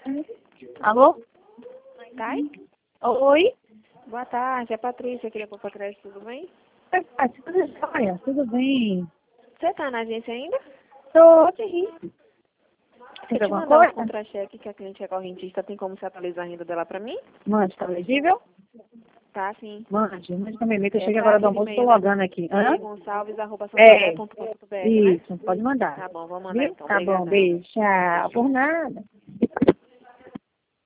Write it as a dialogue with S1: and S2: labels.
S1: Alô?
S2: Thay?
S1: Oi?
S2: Boa tarde, é a Patrícia, queria pôr pra crédito, tudo bem?
S1: Olha, tudo bem?
S2: Você tá na agência ainda?
S1: Tô sim.
S2: Se
S1: Tem
S2: eu te
S1: alguma
S2: mandar um
S1: coisa?
S2: contra-cheque que a cliente é correntista, tem como você atualizar a renda dela pra mim?
S1: Mande, tá legível?
S2: Tá, sim.
S1: Mande também. Que eu
S2: É
S1: cheguei
S2: pra
S1: agora do
S2: aquele
S1: almoço e tô
S2: e-mail, né?
S1: logando aqui. Hã? É,
S2: gonçalves@santander.com.br, né?
S1: isso, pode mandar.
S2: Tá bom, vou mandar
S1: Viu?
S2: então.
S1: Tá bom,
S2: Obrigadão.
S1: beijo, tchau. Por nada.